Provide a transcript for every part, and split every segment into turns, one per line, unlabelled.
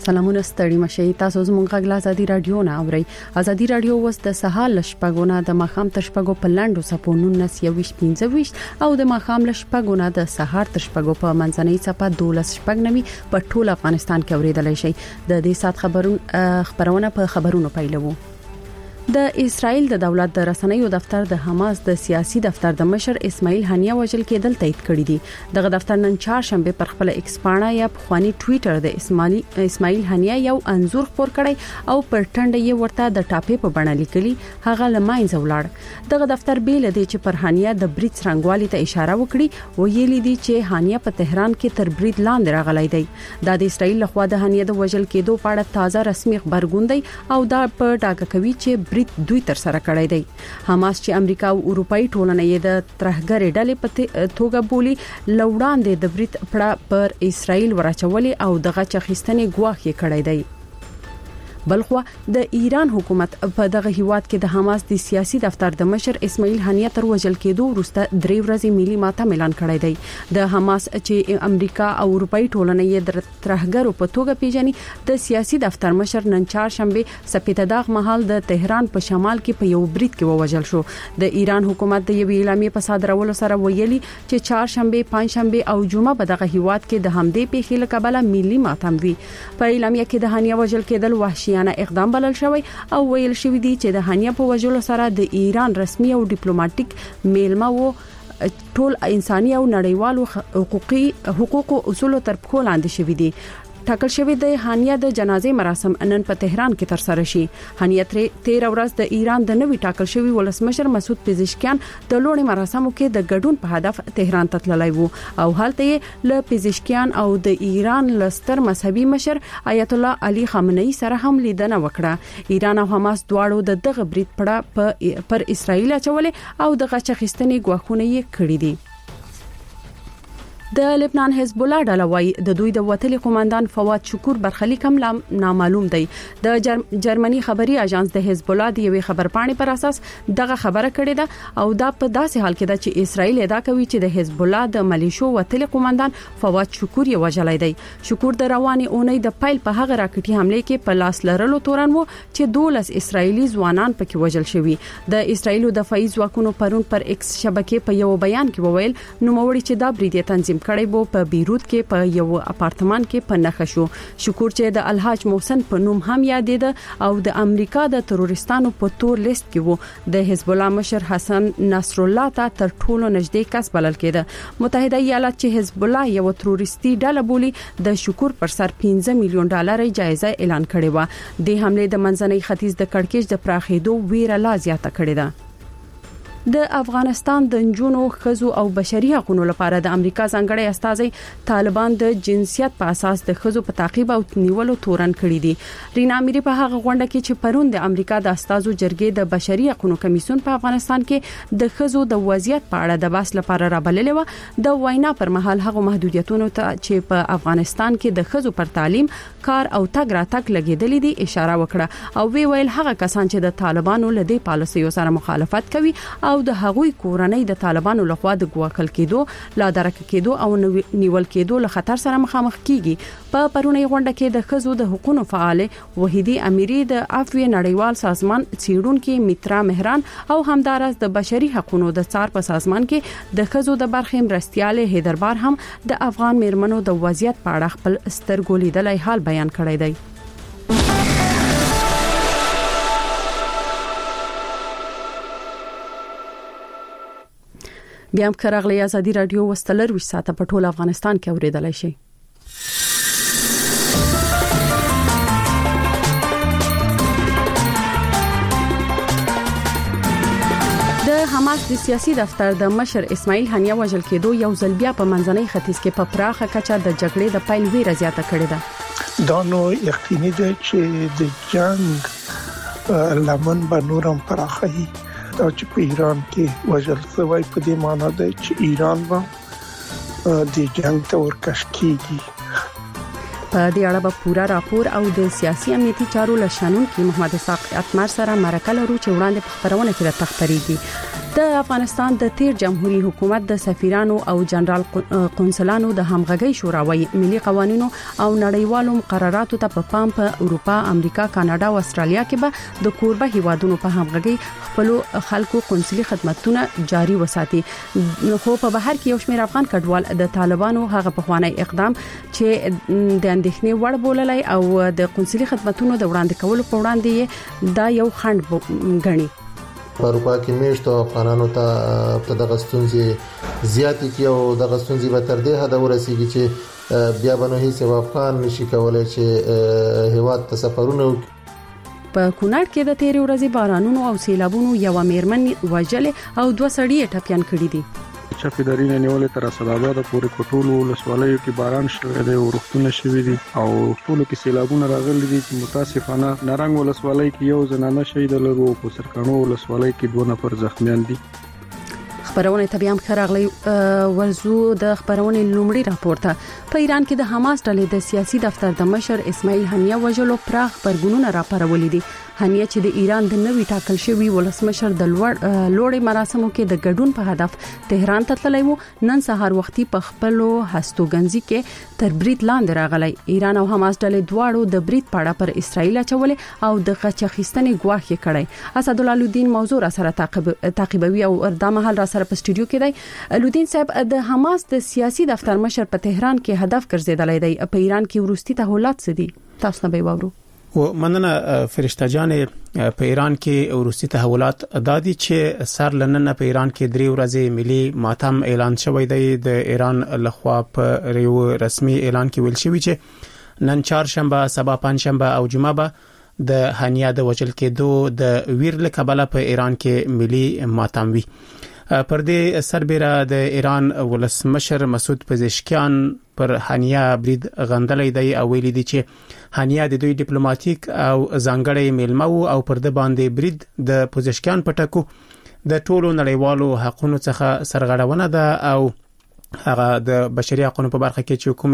سلامونه ستړي مشي تاسو زموږ غږ آزادي رادیو نه اوري. آزادي رادیو وس د سهار لشپګونه د مخام تشپګو په لاندو سپونون نس 25 او د مخام لشپګونه د سهار تشپګو په منځنۍ صفه 12 شپګنوي په ټول افغانستان کې اوریدلای شي. د دې سات خبرونه په خبرونو پیلوو. د اسرائیل د دولت د رسنیو دفتر د حماس د سیاسي دفتر د مشر اسماعیل هنیه وژل کېدل تایید کړی دی. دغه دفتر نن چهارشنبه پر خپل ایکس پاڼه یا خواني ټوئیټر د اسماعیل هنیه یو انزور خپور کړی او پر ټنډه یې ورته د ټاپې په بڼه لیکلي هغه لماینځ ولاړ. دغه دفتر بیل دی چې پر هنیه د برید څنګهوالي ته اشاره وکړي او یې لیدي چې هنیه په تهران کې تر برید لاندې راغلی دی. د اسرائیل لخوا د هنیه د وژل کېدو په اړه تازه رسمي خبرګون دی او دا په ډاګه کوي چې دوی تر سره کړی دی. حماس چې امریکا او اروپאי ټولنه یې د ترهګرې ډلې په توګه بولی لوړاندې د برید پړه پر اسرائیل ورچولې او دغه چخستنې ګواښ یې کړی دی. بلخو د ایران حکومت په دغه هیواد کې د حماس د سیاسي دفتر د مشر اسماعیل هنیه تر وژل کېدو وروسته 3 ورځې ملي ماتم اعلان کړی دی. د حماس چې امریکا او اروپאי ټولنه یې د ترهګرو په توګه پیژني د سیاسي دفتر مشر نن چهارشنبه سپیتداغ محل د تهران په شمال کې په یو برید کې ووژل شو. د ایران حکومت د یو اعلامیې په صادرولو سره ویلي چې چهارشنبه، پنځشنبه او جمعه په دغه هیواد کې د همدې پیښې له کبله ملي ماتم وی. په اعلامیه کې د هنیه وژل کېدل وحشي اقدام بلل شوی او ویل شوی دی چې د هنیه په وژلو سره د ایران رسمي او ډیپلوماټیک میلمه وو ټول انساني او نړیوالو حقوقو اصولو تر پښو لاندې شوی دی. ټاکل شوی د هنیه د جنازې مراسم نن په تهران کې تر سره شي. هنیه 13 ورځ د ایران د نوي ټاکل شوی ولسمشر مسعود پزشکیان د لوړې مراسمو کې د ګډون په هدف تهران ته تللی وو او هلته یې له پزشکیان او د ایران لستر مذهبي مشر آیت الله علي خامنه‌ای سره هم لیدنه وکړه. ایران او حماس دواړو دغه برید پړه پر اسرائیل اچولې او دغه چخستنې ګواښونه یې کړې دي. د لبنان حزب الله ډله وايي د دوی د وتلي قوماندان فواد شکور برخلیک هم نامعلوم دی. د جرمني خبري اژانس د حزب الله د یوې خبرپاڼې پر اساس دغه خبره کړې ده او دا په داسې حال کې ده چې اسرائیل ادعا کوي چې د حزب الله د ملیشو وتلي قوماندان فواد شکور یې وژلای دی. شکور د رواني اونۍ د پایل په هغه راکټي حمله کې په لاس لرلو تورن وو چې 12 اسرائیلي ځوانان پکې وژل شوي. د اسرائیل دفاعي ځواکونو پرون پر ایکس شبکې په یو بیان کې وویل نوموړي چې دا برید تنظیم کړی وو په بیروت کې په یو اپارتمان کې په نخښ شو. شکور چې د الحاج محسن په نوم هم یادېده او د امریکا د تروریستانو په تور لیست کې وو. د حزب الله مشر حسن نصر الله ته تر ټولو نږدې کس بلل کېده. متحده ایالات چې حزب الله یو تروریستي ډله بولی د شکور پر سر 15 میلیون ډالر جایزه اعلان کړې و. د حمله د منځنۍ ختیځ د کڑکېچ د پراخېدو ویره لا زیاته کړې ده. د افغانستان د جنونو خزو او بشري حقوقو لپاره د امریکا ځانګړي استازي طالبان د جنسیت په اساس د خزو په تعقیب او نیولو تورن کړی دي. رینا اميري په هغه غونډه کې چې پرون د امریکا د استازو جرګې د بشري حقوقو کمیسیون په افغانستان کې د خزو د وضعیت په اړه د بحث لپاره رابللې و د وینا پر مهال هغه محدودیتونو ته چې په افغانستان کې د خزو پر تعلیم، کار او تګ راتګ لګیدلې دي اشاره وکړه او ویل هغه کسان چې د طالبانو لدی پالیسیو سره مخالفت کوي او د هغوی کورنۍ د طالبانو لخوا د ګواښل کېدو، لا درک کېدو او نیول کېدو له خطر سره مخامخ کیږي. په پرونی غونډه کې د خزو د حقوقو فعال وحیدی اميري د عفوی نړیوال سازمان څیړونکو میترا مهران او همدارس د بشري حقوقو د څار په سازمان کې د خزو د برخې مرستياله هیدربار هم د افغان میرمنو د وضعیت په اړه خپل سترګو لیدلای حال بیان کړی دی. بیا هم کراغلی آزادی رادیو وستلر وش ساته په ټول افغانستان کې اوریدلای شي. د حماس د سیاسي دفتر د مشر اسماعیل هنیه وژل کېدو یو ځل بیا په منځنۍ ختیځ کې په پراخه کچه د جګړې د پیل ویره زیاته کړې ده.
دا نو یقیني ده چې د جنگ لمن به نورم پراخه او چې په ایران کې وژل شوی په دې معنی ده چې ایران به د جنگ ته ورکش کیږي.
په دې اړه به پورا راپور او د سیاسي امنیتي چارو لشانون کې محمد اسحاق اتمر سره مرکه لرو چې وړاندې په خبرونه کې راځي. د افغانستان د تیر جمهوریت حکومت د سفیرانو او جنرال قونسلانو د همغږي شورا وایي ملي قوانینو او نړیوالو مقرراتو ته په پام په اروپا، امریکا، کاناډا او استرالیا کې به د کوربه هیوادونو په همغږي خپل خلکو قونسلي خدماتونه جاري وساتي. خو په بهر کې یو شمېر افغان کډوال د طالبانو هغه پخوانی اقدام چې د اندېښنې وړ بوللای او د قونسلي خدماتونو د وړاندې کولو په وړاندې دا یو خنډ غني.
په اروپا کې میشتو افغانانو ته د غستونځي زیاتې کې او د غستونځي به تر دې حد ورسیږي چې بیا به نه هیڅ افغان نشي کولای چې هیواد ته سفرونه
په کونړ کې د تیرې ورځې بارانونو او سیلابونو یو میرمن وژل او 2 سړي ټپيان کړي دي.
چاپیداری نه نیولې تر اسداباد پورې کوټولو ولسوالیو کې باران شوی دی او رښتونه شوی دي او ټولو کې سیلابونه راغلي دي چې متاسفانه نارنګ ولسوالۍ کې یو زنانه شهید لرو او سرکانو ولسوالۍ کې 2 نفر زخمیان دي.
خبرونه تبيام خراغلي ورزو د خبرونه لومړی راپورته په ایران کې د حماس ډلې د سیاسي دفتر د مشر اسماعیل هنیه وژلو پراخ برګونونه راپارولې دي. هنیه چې د ایران د نوي ټاکل شوی ولسمشر د لوړې مراسمو کې د ګډون په هدف تهران ته تللی وو، نن سهار وختي په خپل هستوګنځي کې تر برید لاندې راغلی. ایران او حماس ډلې دواړو د برید پاړه پر اسرائیل چولې او د غچخستنې ګواښ کړي. اسد الله الدین موضوع را سره تعقیبوي او د مهال را سره په سټوډیو کې دی. الدین صاحب، د حماس د سیاسي دفتر مشر په تهران کې هدف ګرځیدلی دی. په ایران کې ورستي تحولات څه دي؟ تاسو نه به وورو.
و مننه فرشته جان. په ایران کې ورستي تحولات دادي چې سر لنن په ایران کې 3 ورځې ملي ماتم اعلان شوی دی. د ایران لخوا په ریو رسمي اعلان کې ویل شوی چې نن چهارشنبه، سبا پنځشنبه او جمعه به د هنیه د وژل کېدو د ویر له کبله په ایران کې ملي ماتم وي. پر دې سربېره د ایران ولسمشر مسعود پزشکیان پر هنیه برید غندلې دی او ویلي دی چې هنیه د دوی ډیپلوماټیک او ځانګړی میلمه او پر د باندې برید د پزشکیان پټکو د ټولو نړیوالو حقوقو څخه سرغړونه ده او هغه د بشري حقوقو په برخه کې چې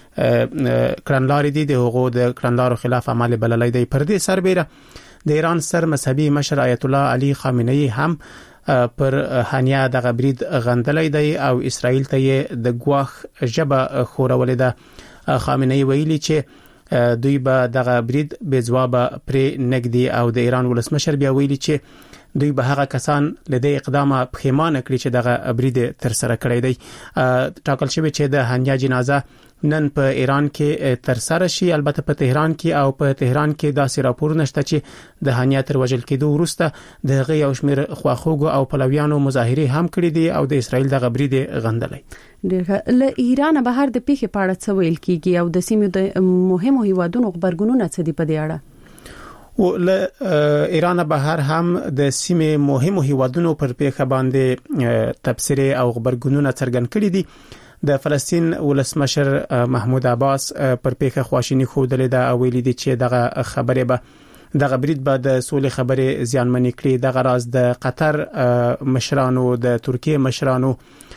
کومه کړنلارې دي د هغو د کړنلارو خلاف عمل بللای دی. پر دې سربېره د ایران سر مذهبي مشر آیت الله علي خامنه‌ای هم پر هنیه د غبرید غندلې دی او اسرائیل ته د ګواخ جبه خورولې ده. خامنه‌ای ویلي چې دوی به د غبرید به جواب پرې نګدي او د ایران ولسمشر بیا ویلي چې دوی به هغه کسان لدې اقدام پښیمانه کړی چې دغه برید تر سره کړی دی. ټاکل شوی چې د هنیه جنازه نن په ایران کې تر سره شي. البته په تهران کې او په تهران کې داسې راپور نشته چې د هنیه تر وژل کېدو وروسته د غي او شمیر خواخوږو او پلویانو مظاهره هم کړې دي او د اسرائیل د غبرید غندلې.
له ایران بهر د پیښې پاړه څه ویل کیږي او د سیمې د مهمو هیوادونو خبرګونونه څه دي په دې اړه؟
او له ایران بهر هم د سیمې مهمو هیوادونو پر پیښه باندې تبصره او خبرګونونه څرګند کړي دي. د فلسطین ولسمشر محمود عباس پر پیښه خواشینی خوده ده او ویلي دي چې دغه خبره به دغه برید به د سولې خبره زیانمنې کړي. دغه راز د قطر مشرانو، د ترکیه مشرانو،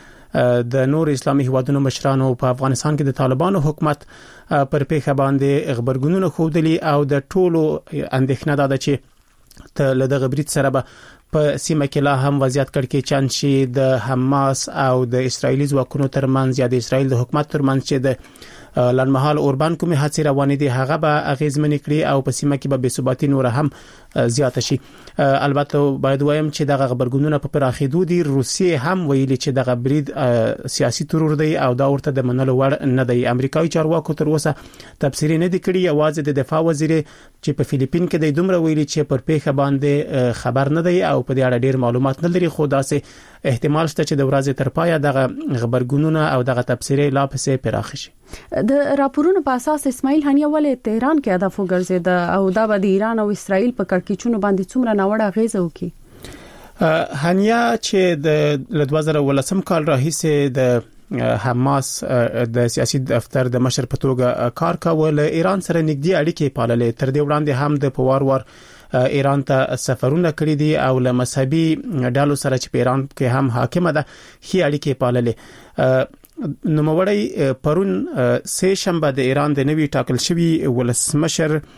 د نور اسلامي هیوادونو مشرانو په افغانستان کې د طالبانو حکومت پر پیښه باندې خبرګونونه خودلی او د ټولو اندېښنه ده چې ته له دغه برید سره به په سیمه کې لا هم وضعیت کړکې چند شي د حماس او د اسرایلی ځواکونو ترمنځ یا د اسرایل د حکومت ترمنځ چې د لنمحال اوربان کومه هڅې روانې دي هغه به اغیزمنې کړي او په سیمه کې به بېثباتي نور هم زیات شي. البته باید وایم چې دغه خبرګونونه په پراخېدو دي. روسیې هم ویلي چې دغه برید سیاسي ترور دی او دا ورته د منلو وړ نه دی. امریکایي چارواکو تر اوسه تفسیر نه دی کړی. یوازې د دفاع وزیر چې په فلیپین کې د دومره ویلي چې پر پیښه باندې خبر نه دی او په دې اړه ډیر معلومات نه لري. خو داسې احتمال شته چې د ورځې تر پایه دغه خبرګونونه او دغه تفسیرې لا پسې پراخ شي.
د راپورونو په اساس اسماعیل هنیه ولې تهران کې هدف وګرځید او دا به د ایران او اسرائیل په کړکېچونو باندې څومره ناوړه اغیزه وکړي؟
هنیه چې د 2018 کال راهیسې د حماس د سیاسي دفتر د مشر په توګه کار کول، ایران سره نږدې اړیکې پاللې. تر دې وړاندې هم د پوار ایران ته سفرونه کړی دي او له مذهبي ډلو سره چې په ایران کې هم حاکمه ده هي اړیکې پاللې. نوموړی پرون سه شنبه د ایران د نوي ټاکل شوی ولسمشر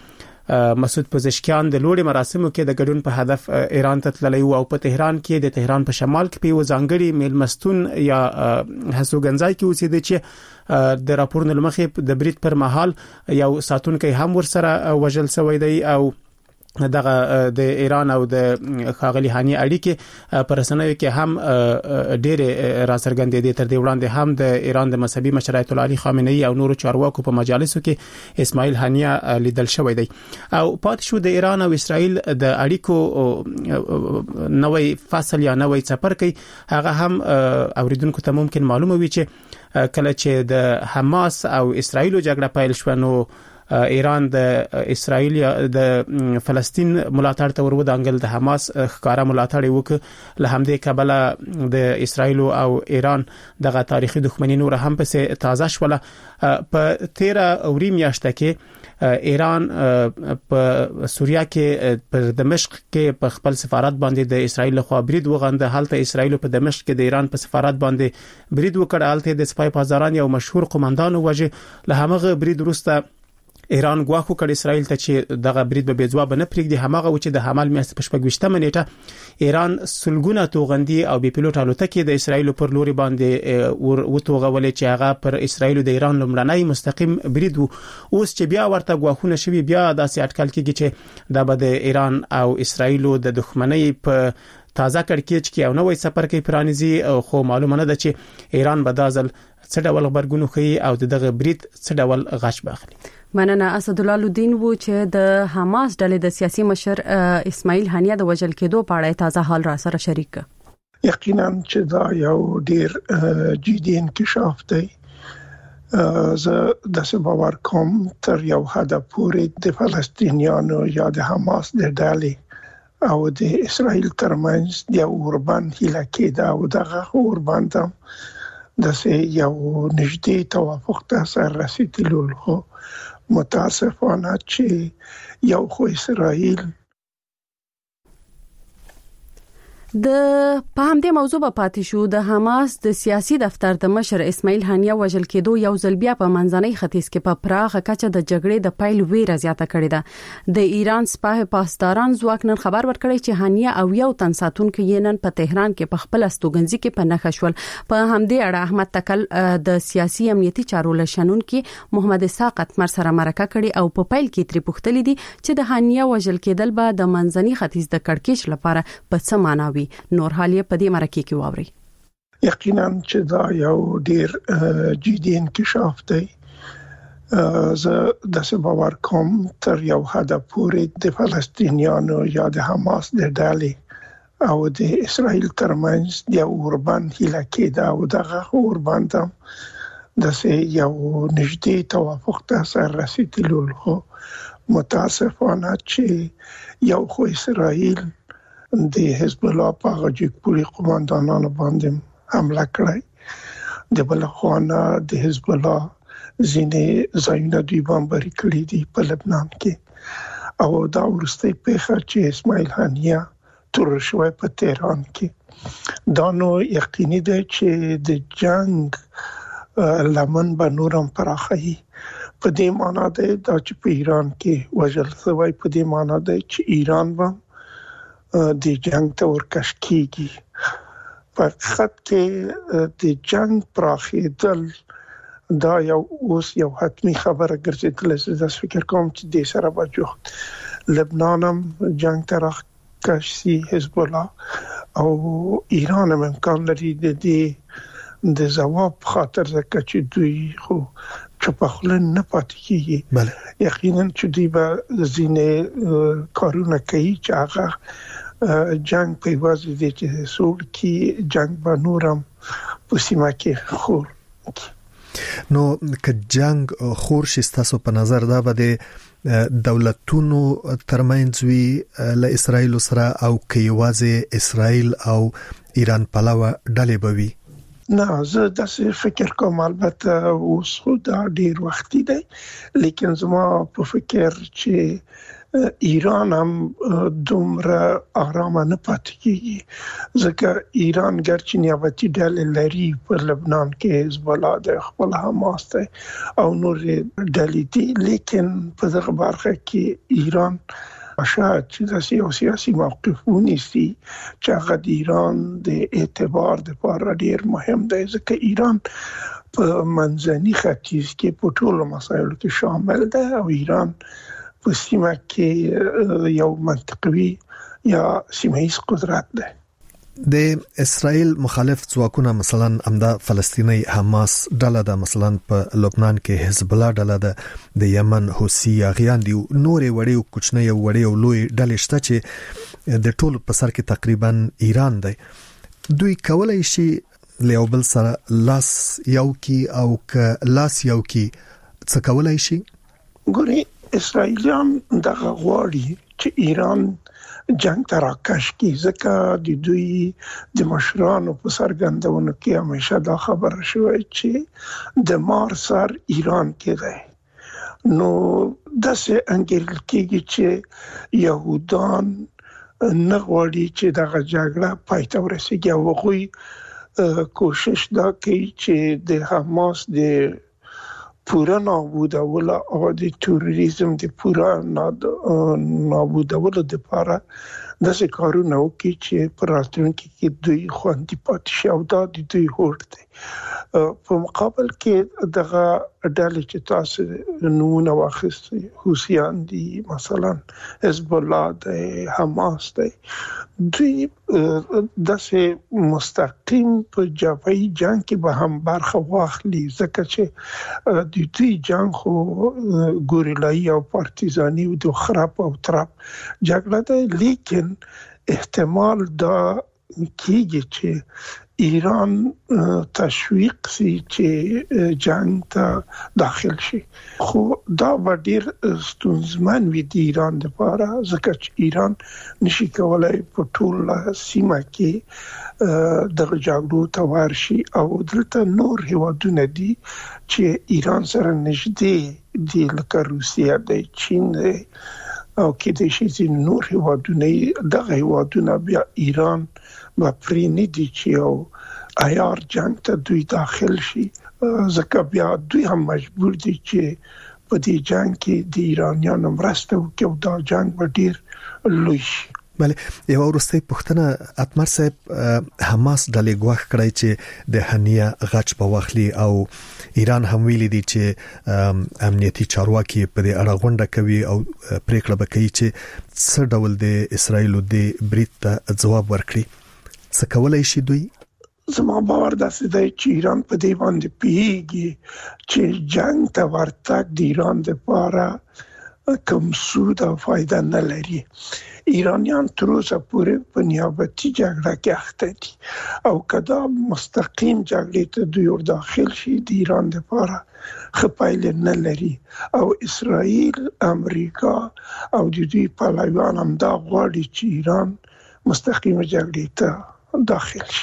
مسعود پزشکیان د لوړ مراسمو کې د ګډون په هدف ایران ته تللی او په تهران کې د تهران په شمال کې په وزانګړي میلمستون یا هسوګنځای کې اوسېد چې د راپورونو لمخې د برید پر مهال یو ساتونکي هم ورسره وژل شوی دی او دغه د ایران او د خاغلی هانی اړیکې پر رسنیو کې هم ډېر راڅرګندې دي. تر دې وړاندې هم د ایران د مذهبي مشر آیت الله علي خامنه‌ای او نورو چارواکو په مجالسو کې اسماعیل هانیه لیدل شوی دی او پات شو د ایران او اسرائیل د اړیکو نوې فصل یا نوې څپرکی هغه هم اوریدونکو ته ممکن معلومه وي چې کله چې د حماس او اسرائیل جګړه پیل شو نو ایران د اسرائیل د فلسطین ملاتړ ته ورودانګل د حماس ښکارا ملاتړ وکړ له همدې کبله د اسرائیل او ایران دغه تاریخي دښمنی نور هم په تازه شوله. په 13 اوري میاشته کې ایران په سوریه کې پر دمشق کې په خپل سفارت باندې د اسرائیل خوا برید وغنده. حالت اسرائیل په دمشق کې د ایران په سفارت باندې برید وکړ. حالت د سپای پازاران یو مشهور قومندان وجه له همغه برید وروسته ایران غواخو کړ اسرائیل ته چې دغه برید به جواب نه پرېږدي. همغه و چې د حمل میاشتې په 28 نیټه ایران سلګونه توغندي او بي پيلوټ الوتکې د اسرائیل پر لوري باندې وتوغولې چې هغه پر اسرائیل د ایران لمړنۍ مستقیم برید وو. اوس چې بیا ورته غواخونه شوي بیا داسې اټکل کېږي چې د بده ایران او اسرائیل د دښمنۍ په تازه کړکېچ کې او نوې سفر کې پرانیزي خو معلومه نه ده چې ایران به دازل څه ډول خبرګون کوي او دغه برید څه ډول غش باخلي.
مننه. اسدالله الدین وو چې د حماس ډلې د سیاسي مشر اسماعیل هانیه د وژل کېدو په اړه تازه حال را سره شریک کړ.
یقینا چې دا یو ډیر جدي انکشاف دی. زه د باور کوم تر یو حد پورې د فلسطینیانو یا د حماس د ډلې او د اسرائیل ترمنځ د اوربان هله کېده او دغه اوربان ته د یو نږدې توافق ته سر رسیدلو. متاسفانه چې یو خو اسرائیل
د په همدې موضوع په پاتې شو. د حماس د سیاسي دفتر د مشر اسماعیل هانیه وژل کېدو یو ځل بیا په منځنۍ ختیځ کې په پراخه کچه د جګړې د پیل ویره زیاته کړې ده. د ایران سپاه پاسداران ځواک نن خبر ورکړی چې هانیه او یو تن ساتونکو یې نن په تهران کې په خپل استوګنځي کې په نښه شول. په همدې اړه احمد تکل د سیاسي امنیتي چارو لشنون کې محمد اسحاق اتمر سره مرکه کړي او په پیل کې تری پوښتلې دي چې د هانیه وژل کېدل به د منځنۍ ختیځ د کړکېچ لپاره په څه معنی نور حالیه په دې مرکه کې واوري.
یقینا چې دا یو ډیر جدي انکشاف دی. زه د باور کوم تر یو حد پورې د فلسطینیانو یا د حماس د ډلې او د اسرائیل ترمنځ د اوربان هله کېده او دغه اوربان ته د یو نږدې توافق ته سر رسیدلو. متاسفانه چې یو خو اسرائیل د حزب الله په غجیک پوری قومندانانو باندې حمله کړې. د بل خوانا د حزب الله ځینې ځایونه دوی بمباري کړې دي په لبنان کې او دا ورسته پیښه چې اسماعیل هانیه تور شوی په تهران کې. دا نو یقیني ده چې د جنگ لمن به نورم پراخي. په دې معنی ده چې په ایران کې وژل شوی، په دې معنی ده چې ایران به د جنگ ته ورکش کیږي. په حقیقت کې د جنگ پراخېدل دا اوس یو حتمی خبره ګرځېدلې. زه فکر کوم چې د سره باجو لبنان هم جنگ ته راکش شي، حزب الله او ایران هم امکان لري د جواب خاطر ځکه چې دوی خو چپخلن نه پاتې کیږي. یقینا چې دوی به ځینې کارونه کوي چې هغه جنگ په واسطه د چې سول کې جنگ به نورم په سیمه کې خور.
نو که جنگ خور شي تاسو په نظر دا به د دولتونو ترمنځ وی له اسرائیل سره او کيوازه اسرائیل او ایران پلوه ډلې بوي؟
نه، زه داسې فکر کوم. البته اوس خو دا ډیر وختي دی، لیکن زما په فکر چې ایران هم دومره آرام نه پاتې کیږي ځکه ایران ګرچې نیابتي ډلې لري په لبنان کې حزب الله د خپل حماس ته او نور ډلې دي لیکن په دغه برخه کې ایران شاید چې د سیاسي موقف ونیسي چې هغه د ایران د اعتبار لپاره ډیر مهم دی ځکه ایران په منځني ختیځ کې په ټولو مسایلو کې شامل ده او ایران په سیمه کې یو منطقوي یا سیمه‌ایز قدرت ده.
د اسرائیل مخالف ځواکونه مثلا امدا فلسطینی حماس ډله ده مثلا په لبنان کې حزب الله ډله ده د یمن حوثي غیان دي نورې وړې او کوچنۍ وړې او لوی ډلې شته چې د ټولو په سر کې تقریبا ایران دی. دوی کولای شي له بل سره لاس یو کی او ک لاس یو کی څه کولای شي؟
ګوري اسرائیلیان دغه غواړي چې ایران جنگ تراکش کی ځکه د دوی د مشرانو په سرګندونو کې همیشه دا خبره شوې چې د مار سر ایران کې دی. نو داسې انګیرل کېږي چې يهودان نه غواړي چې دغه جګړه پای ته ورسیږي او هغوی کوشش دا کوي چې د حماس د پورا نابودولو او د تروریزم د پورا نابودولو لپاره داسې کارونه وکړي چې په راتلونکي کې دوی خوندي پاتې شي او دا د دوی هوډ دی. په مقابل کې دغه ډلې چې تاسو نمونه واخیستئ حوثیان دي مثلا حزب الله دی حماس دی دوی داسې مستقیم په جبهي جنگ کې به هم برخه واخلي ځکه چې د دوی جنگ خو ګوریلایي او پارتیزاني او د خراب او تراب جګړه ده لیکن احتمال دا کېږي چې ایران تشویق سي چې جنگ ته داخل شي خو دا ډیر ستونزمن وي د ایران لپاره ځکه چې ایران نشي کولای په ټول سیمه کې د جګړو ته ورشي او دلته نور هیوادونه دي چې ایران سره نږدې دي لکه روسیه د چین او کې د شي نور هیوادونه دغه هیوادونه بیا ایران با پری ندی چې او عیار جنگ ته دوی داخل شي ځکه بیا دوی هم مجبور دي چې په دې جنگ کې د ایرانیانو مرسته وکړي او دا جنگ به ډیر لوی شي.
بله یو ورسته پښتنه اتمر صاحب حماس ډلې غواخ کړی چې د هنیه غچ په واخلي او ایران هم ویلي دي چې امنیتي چارواکي په دې اړه غونډه کوي او پریکړه وکړي چې څه ډول د اسرایل د بریټ ته ځواب ورکړي. څه کولای شي دوی؟
زما باور داسې دی چې ایران په دې باندې پیږي چې جنگ ته ورتګ د ایران لپاره کوم سود او فائدہ نه لري. ایرانیان تر اوسه پورې په نیابتي جګړه کې اخته دي او کدا مستقیم جګړې ته دوی ور داخل شي د ایران لپاره خپایل نه لري او اسرائیل امریکا او د دوی پهلوان هم دا غواړي چې ایران مستقیم جګړې ته داخل شي.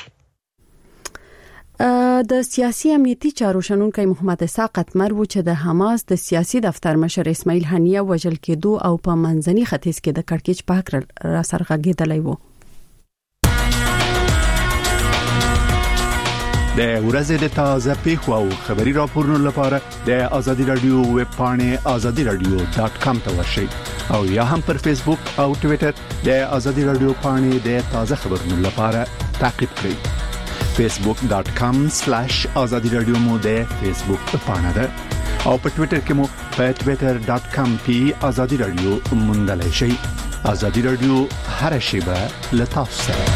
د سیاسي امنیتي چارو شنونکو محمد اسحاق اتمر و چې د حماس د سیاسي دفتر مشر اسماعیل هنیه وژل کېدو او په منځني ختیځ کې د کړکېچ په حق را سرغږیدلی و.
د ورځې د تازه پیښو او خبري راپورونو لپاره د آزادي رادیو ویب پاڼې azadiradio.com ته ورشئ او یا هم پر فیسبوک او ټوئیټر د آزادي رادیو پاڼې د تازه خبرونو لپاره تعقیب کړئ. facebook.com/azadiradio مو د فیسبوک پاڼه ده او په ټوئیټر کې مو په twitter.com/azadiradio موندلای شئ. آزادي رادیو هر شیبه لتاسو سره.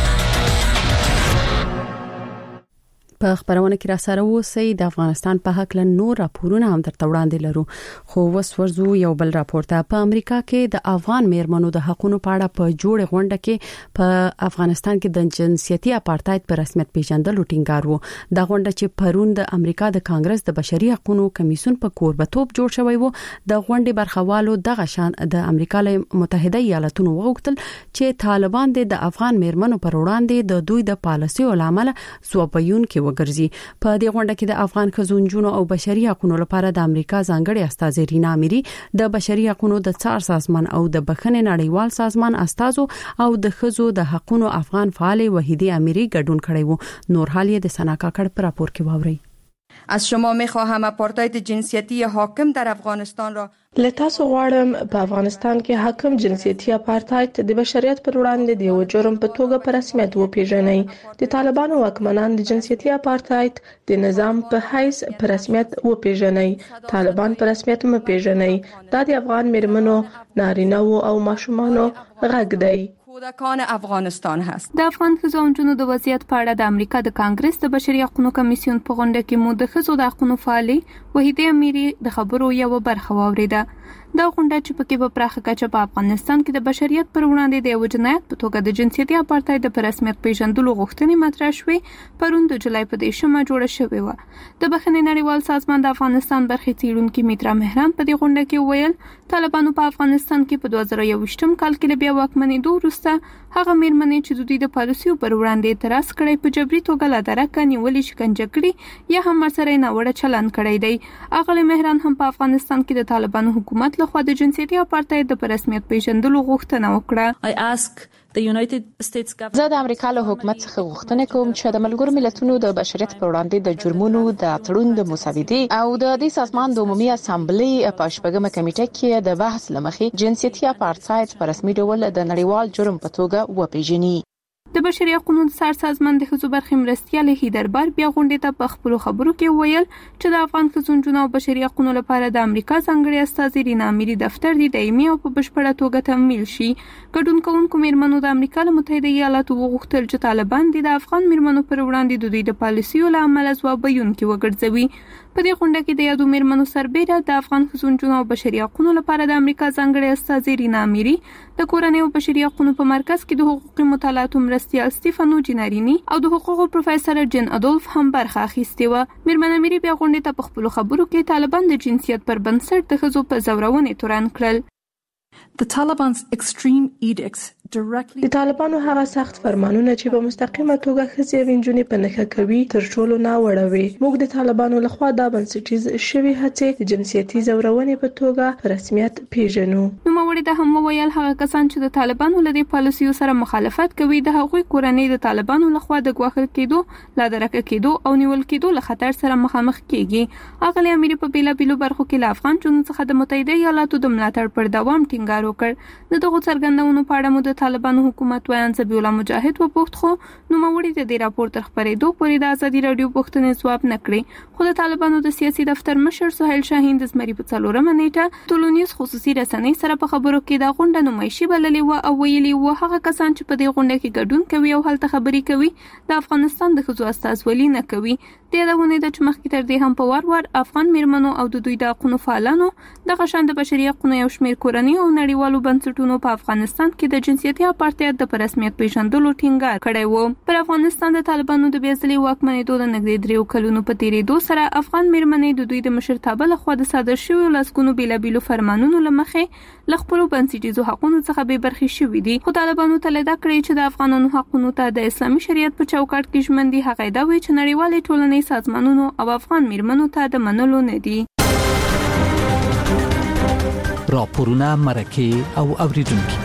په خبرونه کې را سره وسی د افغانستان په حق له نور راپورونه هم درته وړاندې لرو خو وس ورزو یو بل راپورته په امریکا کې د افغان میرمنو د حقوقو په اړه په جوړ غونډه کې په افغانستان کې د جنسيتي اپارټاید په رسمیت پیژندلو ټینګار وو. دا غونډه چې پرون د امریکا د کانګرس د بشري حقوقو کمیسیون په کوربتوب جوړ شوی وو د غونډې برخوالو دغه شان د امریکا متحده ایالاتونو وغوښتل چې طالبان د افغان میرمنو پر وړاندې د دوی د پالیسیو لامل سوبیون کې وګرځي. په دې غونډه کې د افغان ښځو او بشري حقوقو لپاره د امریکا ځانګړي استازي رینا اميري، د بشري حقوقو د څار سازمان او د بخښنې نړیوال سازمان استازو او د ښځو د حقوقو افغان فعال وحیده اميري ګډون کړی وو. نور حال یې د سنا کاکړ پر راپور کې واوري.
از شما میخواهم آپارتاید جنسیتی حاکم در افغانستان را
لتاسو غواړم په افغانستان کې حاکم جنسیتي اپارتاید د بشریت پر وړاندې د یو جرم په توګه په رسمیت وپیژني. د طالبانو واکمنان د جنسیتي اپارتاید د نظام په حیث په رسمیت وپیژني. طالبان په رسمیت مپیژني. دا د افغان میرمنو، نارینه او ماشومانو غږ دی.
کودکان افغانستان هست.
د افغان ښځو او نجونو د وضعیت په اړه د امریکا د کانګرس د بشري حقوقو کمیسیون په غونډه کې مو د ښځو د حقوقو فعالي وحیده اميري د خبرو یو برخه واوریده. دا غونډه چې پکې په پراخه کچه په افغانستان کې د بشریت پر وړاندې د یو جنایت په توګه د جنسیتي اپارتاید په رسمیت پیژندلو غوښتنې مطرح شوې، پرون د جولای په 10مه جوړه شوې و. د بخښنې نړیوال سازمان د افغانستان برخې څیړونکو میترا مهران په دې غونډه کې ویل طالبانو په افغانستان کې په 2021م کال کې بیا واکمنېدو وروسته هغه میرمنې چې د دوی د پالیسیو پر وړاندې اعتراض کړی په جبري توګه لا درکه نیولې، شکنجه کړي یا هم سره ناوړه چلند کړی دی. اغلی مهران هم په افغانستان کې د طالبانو حکومت لخوا د جنسیتي اپارتاید د رسمیت پیژندلو غوښتنه وکړه.
زه د امریکا له حکومت څخه غوښتنه کوم چې د ملګرو ملتونو د بشریت پر وړاندې د جرمونو د تړون د مسودې او د دې سازمان د عمومي اسامبلې په شپږمه کمیټه کې د بحث لمخې جنسیتي اپارتاید په رسمي ډول د نړیوال جرم په توګه وپیژني.
د بشري حقوقو د سر سازمان د ښځو برخې مرستیال هیدربار بیا غونډې ته په خپل خبرو کې ویل چې د افغان ښځو او بشري حقوقو لپاره د امریکا ځانګړي استازي رینا اميري دفتر د دایمي او په بشپړه توګه تمویل شي. ګډون کوونکو میرمنو د امریکا له متحده ایالاتو وغوښتل چې طالبان د افغان میرمنو پر وړاندې د دوی د پالیسیو له امله ځوابونکي وګرځوي. په دې غونډه کې د یادو میرمنو سربېره د افغان ښځو او بشري حقوقو لپاره د امریکا ځانګړي استازي رینا اميري، د کورنۍ او بشري حقوقو په مرکز کې د حقوقي مطالعاتو مرستیال ستيفانو جینارینی او د حقوقو پروفیسور جن ادولف هم برخه اخیستې و. میرمن اميري بیا غونډې ته په خپل خبرو کې طالبان د جنسیت پر بنسټ د ښځو په زورونې تورن کړل.
د طالبانو هغه سخت فرمانونه چې په مستقیمه توګه ښځې او نجونې په نښه کوي تر ټولو ناوړه. موږ د طالبانو لخوا دا بنسټیز شوی هڅې د جنسیتي زورونې په توګه په رسمیت پیژنو.
نوموړي د هم ویل هغه کسان چې د طالبانو له دې پالیسیو سره مخالفت کوي د هغوی کورنۍ د طالبانو لخوا د ګواښل کېدو، لا درکه کېدو او نیول کېدو له خطر سره مخامخ کیږي. اغلی اميري په بیلابیلو برخو کې له افغان جنونو څخه د متحده ایالاتو د ملاتړ پر دوام ټینګار وکړ. د دغه څرګندونو په اړه مو د طالبانو حکومت ویان زبی الله مجاهد وپوښت، خو نوموړي د دې راپور تر خبرېدو پورې د ازادي رادیو پوښتنې ځواب نه کړی. خو د طالبانو د سیاسي دفتر مشر سهیل شاهین د زمري په 4مه نیټه ټولنیز خصوصي رسنۍ سره په خبرو کې د غونډه نمایشي بللې و او ویلي و هغه کسان چې په دې غونډه کې ګډون کوي او هلته خبرې کوي د افغانستان د ښځو استازولي نه کوي. د یادونه ده چې مخکې تر دې هم په وار افغان میرمنو او د دوی د حقوقو فعالانو د غشند بشري حقوقو یو شمېر کورنۍ او نړیوالو بنسټونو په افغانستان کې د جنسیتي اپارتاید د رسمیت پیژندلو ټینګار کړی و. پر افغانستان د طالبانو د بیځلي واکمنېدو د نږدې 3 کلونو په تیریدو سره افغان میرمنې د دوی د مشرتابه لخوا د صادر شویو لاسګونو بیلابیلو فرمانونو لمخې له خپلو بنسټیزو حقوقو څخه بې برخې شوي دي. خو طالبانو تلدا کړی چې د افغانانو حقوقو ته د اسلامي شریعت په چوکاټ کې ژمن دي. هغه دا وی چې نړیوالې ټولنې سازمانونو او افغان میرمنو ته د منلو نه دي.
راپورونه مرکه او اوریدونکو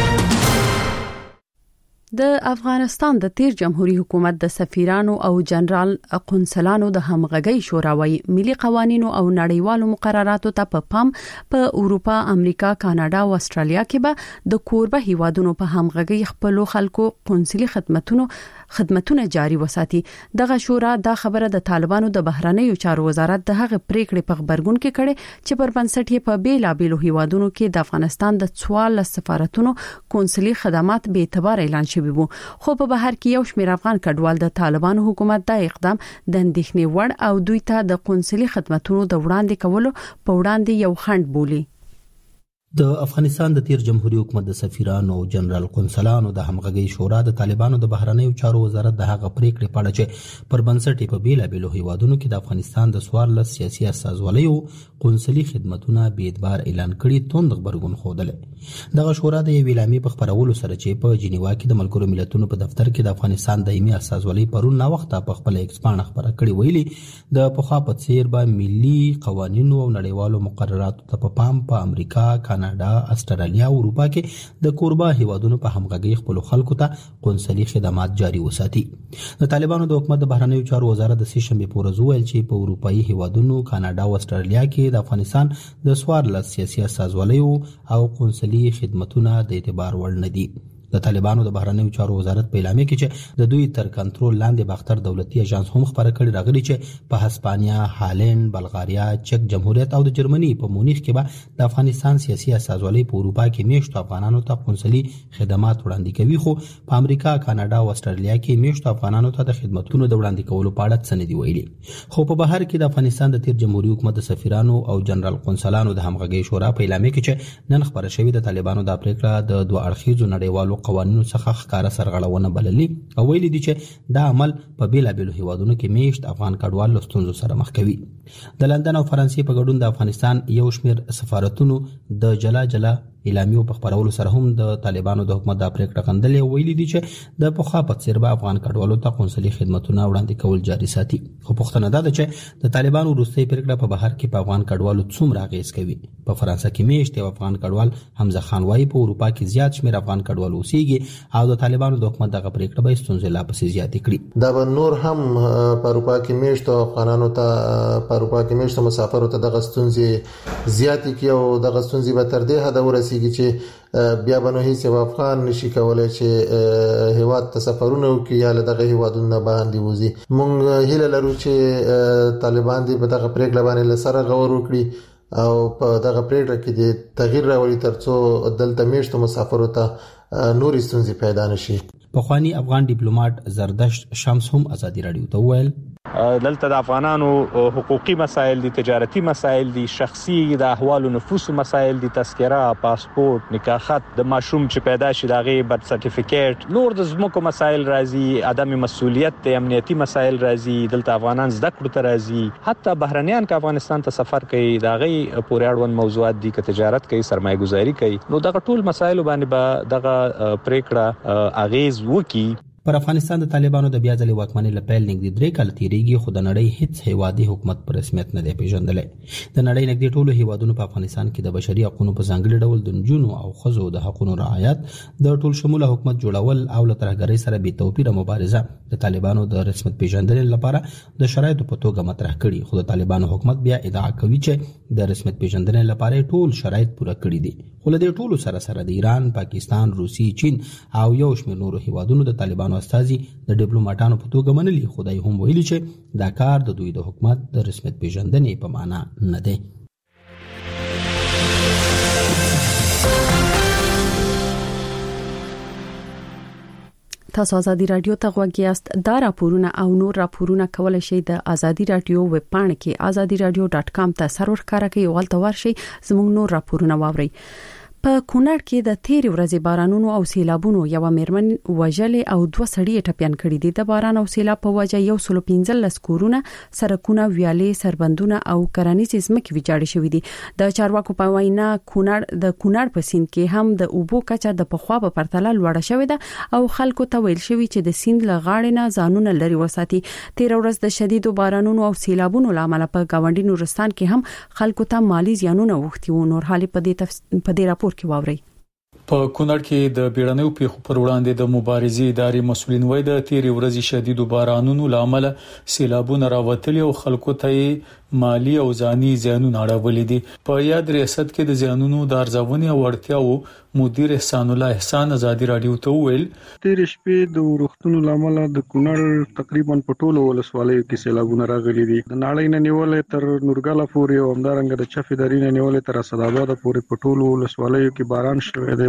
د افغانستان د تیر جمهوریت حکومت د سفیرانو او جنرال قونسلانو د همغږي شوراوي ملي قوانینو او نړیوالو مقرراتو ته په پام په اروپا، امریکا، کاناډا او استرالیا کې به د کوربه هیوادونو په همغږي خپل خلکو قونسلي خدمتونه جاري وساتي. دغه شورا دا خبره د طالبانو د بهرنیو چارو وزارت د هغه پریکړې په خبرګون کې کړي چې پر بنسټ یې په بیلابیلو هیوادونو کې د افغانستان د 14 سفارتونو قونسلي خدمات به اعتبار اعلان شوي وو. خو په بهر کې یو شمېر افغان کډوال د طالبانو حکومت د اقدام د اندېښنې وړ او دوی ته د قونسلي خدماتو د وړاندې کولو په وړاندې یو خنډ بولي.
د افغانستان د تیر جمهوریت حکومت د سفیرانو او جنرال قونسلانو د همغږي شورا د طالبانو د بهرنیو چارو وزارت د هغه پریکړې په اړه چې پر بنسټ په بیلابېلو هیوادونو کې د افغانستان د 14 سیاسي استازولیو قونسلي خدماتونه به اعتبار اعلان کړي توند خبرګون خوده دغه شورا د ویلامي په خبرولو سره چې په جنیوا کې د ملګرو ملتونو په دفتر کې د افغانستان دایمي استازولي پرون نا وخت په خپل ایکسپان خبره کړې ویلي د پخوا په څیر به ملي قوانینو او نړیوالو مقرراتو ته په پام په امریکا کاناډا استرالیا او اروپا کې د کوربه هیوادونو په همغږي خپل خلکو ته قونسلي خدمات جاري وساتي د طالبانو د حکومت د بهرنیو چارو وزارت د سیشنبه په ورځ ویل چې په اروپאי هیوادونو کاناډا او استرالیا کې د افغانستان د 14 سیاسي استازولیو او قونسلي خدماتونه د اعتبار وړ نه دي د طالبانو د بهرنیو چارو وزارت په اعلامیه کې چې د دوی تر کنټرول لاندې باختر دولتي اژانس هم خبره کړې راغلي چې په هسپانیا، هالند، بلغاریا، چک جمهوریت او د جرمني په مونیخ کې به د افغانستان سیاسي استازولي په اروپا کې میشتو افغانانو ته قونسلي خدمات وړاندې کوي خو په امریکا، کاناډا او استرالیا کې میشتو افغانانو ته د خدماتونو د وړاندې کولو په اړه څه نه دی ویلي خو په بهر کې د افغانستان د تیر جمهوریت حکومت د سفیرانو او جنرال قونسلانو د همغږي شورا په اعلامیه کې چې نن خبره شوې د طالبانو د پریکړه د دوه اړخیزو نړیوالو قوانینو څخه ښکارا سرغړونه بللي او ویلي دي چې دا عمل په بیلابېلو هیوادونو کې میشت افغان کډوال له ستونزو سره مخ کوي د لندن او فرانسې په ګډون د افغانستان یو شمېر سفارتونو د جلا اعلامیو په خبرولو سره هم د طالبانو د حکومت د پریکړه غندلې او ویلي دي چې د پخوا په څیر به افغان کډوالو ته قونسلي خدماتونه وړاندې کول جاري ساتي خو پوښتنه ده چې د طالبانو وروستۍ پریکړه په بهر کې په افغان کډوالو څومره اغیز کوي په فرانسه کې میشت یو افغان کډوال حمزه خان وايي په اروپا کې زیات شمېر افغان کډوال اوسېږي او د طالبانو د حکومت دغه پریکړه به ستونزې لا پسې زیاتې کړي
دا به نور هم په اروپا کې میشت افغانانو ته په اروپا کې میشت مسافرو ته دغه ستونزې زیاتې کړي او دغه ستونزې به تر دې حد ورسیږي چې بیا به نو هیڅ افغان نشي کولای چې هیواد ته سفرونه وکړي یا له دغه هیوادونو باندې وځي مونږ هیله لرو چې طالبان دې په دغه پریکړه باندې لسره غور وکړي او په دغه پریکړه کې د تغییر راولي ترڅو دلته میشتو مسافرو ته نورې ستونزې پیدا نشي
پخوانی افغان ډیپلوماټ زردشت شمس هم ازادي رادیو ته وویل
دلته د افغانانو حقوقي مسایل دي تجارتي مسایل دي شخصي د احوال نفوس مسایل دي تذکره پاسپورت نکاح خط د ماشوم چې پیدا شي دغه برت سرټیفیکیټ نور د زموږ مسایل راځي عدم مسؤلیت د امنیتي مسایل راځي دلته افغانان زده کړو ته راځي حتی بهرنیان که افغانستان ته سفر کوي دغه پورې اړوند موضوعات دي که تجارت کوي سرمایه گذاري کوي نو دغه ټول مسایل باندې به دغه پریکړه اغیز وکي
پر افغانستان د طالبانو د بیا ځلې واکمنۍ له پیل نږدې 3 کال تیریږي خو د نړۍ هیڅ هیوادي حکومت پر رسمیت نه دی پیژندلی د نړۍ نږدې ټولو هیوادونو په افغانستان کې د بشري حقوقو په ځانګړي ډول د نجونو او ښځو د حقوقو رعایت د ټول شموله حکومت جوړول او له ترهګرۍ سره بې توپیره مبارزه د طالبانو د رسمیت پیژندنې لپاره د شرایطو په توګه مطرح کړي خو د طالبانو حکومت بیا ادعا کوي چې د رسمیت پیژندنې لپاره ټول شرایط پوره کړي دي خو له دې ټولو سره د ایران، پاکستان، روسي، چین او یو شمېر نورو هیوادونو د طالبانو استازي د ډیپلوماټانو په توګه منلي خو دای هم ویلي چې دا کار د دوی د حکومت د رسمیت پیژندنې په معنا نه دی
تاسو ازادي رادیو ته غوږی یاست دا راپورونه او نور راپورونه کولای شئ د ازادي رادیو ویب پاڼه کې azadiradio.com ته سرور کار کوي او ولته ورشي زموږ نور راپورونه واورئ په کونړ کې د تیر ورځې بارانونو او سیلابونو یو مېرمن وژلې او 2 سړي ټپيان کړي دي د باران او سیلاب په وجه 115 کورونه سرکونه ویالې سربندونه او کرنیزې ځمکې ویجاړې شوې دي د چارواکو په وینا کونړ په سیند کې هم د اوبو کچه د پخوا په پرتله لوړه شوې ده او خلکو ته ویل شوی چې د سیند لغاړې نه ځانونه لري وساتي تیر ورځ د شدیدو بارانونو او سیلابونو لامل په گاونډي نورستان کې هم خلکو ته مالی زیانونه وختي و نور حالي په دې راپور کې واوري
په کونړ کې د بیړنیو پیښو پر وړاندې د مبارزې ادارې مسولین وایي د تیر ورځې شدیدو بارانونو لامل سیلابونه راوتلي او خلکو ته مالی او ځاني زیانونه اړولې دي په یاد ریاست کې د زیانونو د ارزونې او اړتیاو مدیر احسان الله احسان ازادي رادیو ته ویل
تیر شپې د ورښتونو لامل د کونړ تقریبا په ټولو ولسوالیو کې سیلابونه راغلي دي د ناړۍ نه نیولې تر نورګاله پورې او همدارنګه د چفې درې نه نیولې تر اسداباد پورې په ټولو ولسوالیو کې باران شوی دی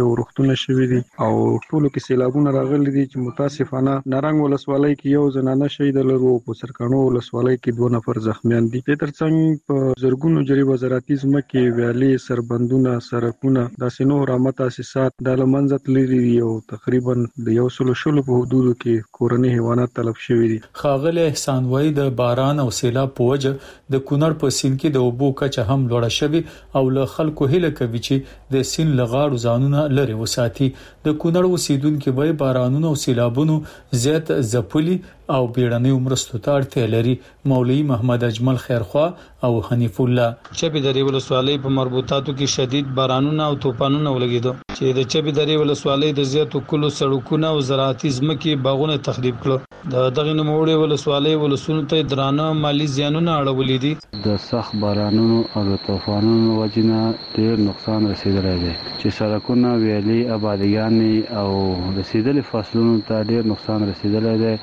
او روغتونه شوي دي او ټولو کې سیلابونه راغلي دي چې متاسفانه نارنګ ولسوالۍ کې یو زنانه شهید لرو په سرکانو ولسوالۍ کې 2 نفر زخمیان دي. د ترڅنګ په زرګونو جریبه زراعتي ځمکې ویالې سربندونه سرکونه د سينو رحمت اساسات د لمنځت لري او تقریبا د 100 په حدودو کې کورنۍ حیوانات تلف شوي دي.
خاغله احسان وای د باران او سیلاب په وجه د کونړ په سین کې د اوبو کچه هم لوړه شوي او له خلکو هله کوي چې د سین لغاړو ځانونه لري وساتي. د کونړ اوسیدونکو به بارانونو او سیلابونو زیات ځپلي او بیړنۍ مرستو ته اړتیا لري. مولوی محمد اجمل خیرخوا او حنیف الله
چبي درې ولسوالۍ په مربوطاتو کې شدید بارانونه او طوفانونه ولګیدو چې د چبي درې ولسوالۍ د زیاتو کلو سړکونو او زراعتي ځمکې باغونه تخریب کړل. د دغه نوموړي ولسوالۍ ولسونو ته درانه مالی زیانونه اړولې دي.
د سخت بارانونو او د طوفانونو وجنه ډېر نقصان رسیدلی دی چې سړکونه ویلي آبادیان او رسیدلي فصلونو ته ډېر نقصان رسیدلی دی.